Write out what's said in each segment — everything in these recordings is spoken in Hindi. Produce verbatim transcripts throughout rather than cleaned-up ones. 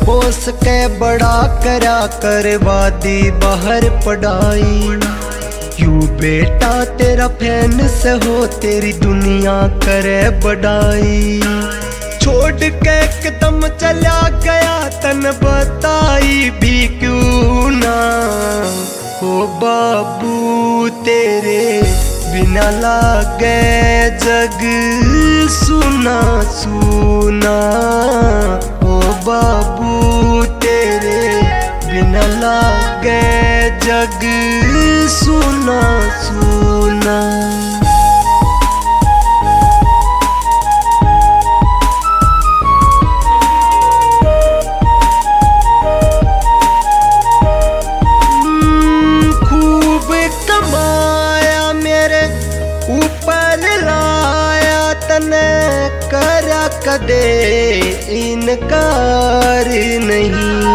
बोस के बड़ा करा कर वादी बाहर पढ़ाई। यू बेटा तेरा फैन से हो तेरी दुनिया करे बढ़ाई। छोड़ के एकदम चला गया तन बताई भी क्यों ना। ओ बाबू तेरे बिना लागे जग सुना सुना। ओ बाबू तेरे बिना लागे जग सुना सुना। खूब कमाया मेरे ऊपर लाया तने करा कदे इनकार नहीं।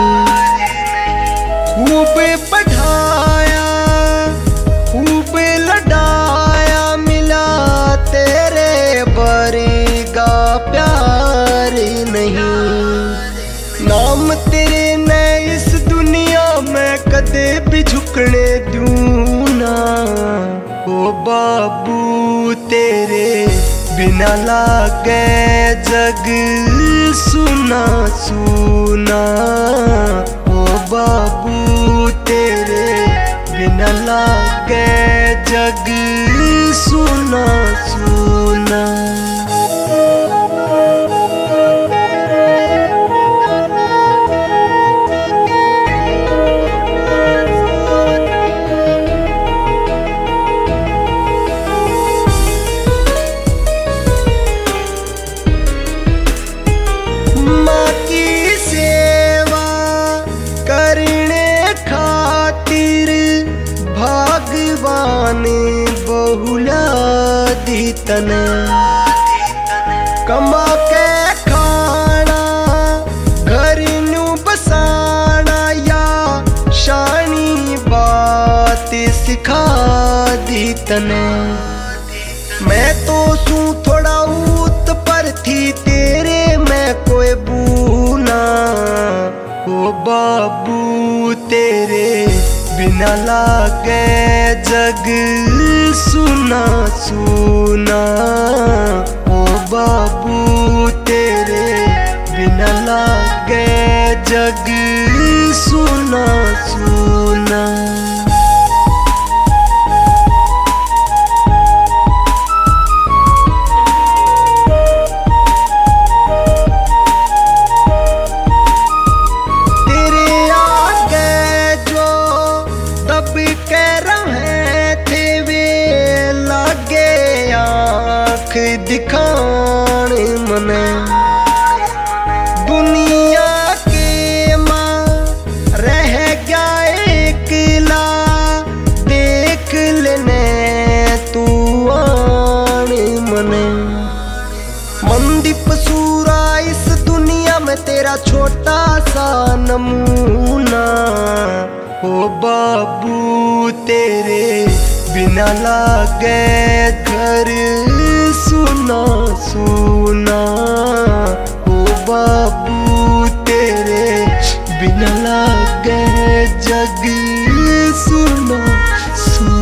खूब बढ़ाया खूब लड़ाया मिला तेरे बरेगा प्यार नहीं। नाम तेरे ने इस दुनिया में कदे भी झुकने दूं ना। ओ बाबू तेरे बिना लागे जग सुना सुना। ओ बाबू तेरे बिना लागे जग सुना सुना। भगवान बहुला दी तने कमा के खाना घर नू बसाना या शानी बात सिखा दी तने। मैं तो सू थोड़ा ऊत पर थी तेरे में कोई बूना। ओ बाबू तेरे बिना लागे जग सुना सुना। ओ बाबू तेरे बिना लागे जग सुना सुना। दिखान मने दुनिया के माँ रह गया एकला देख लेने तू आन मने। मंदीप सूरा इस दुनिया में तेरा छोटा सा नमूना। ओ बाबू तेरे बिना लागे घर सुना सुना। ओ बाबू तेरे बिना लागे जग सुना सुना।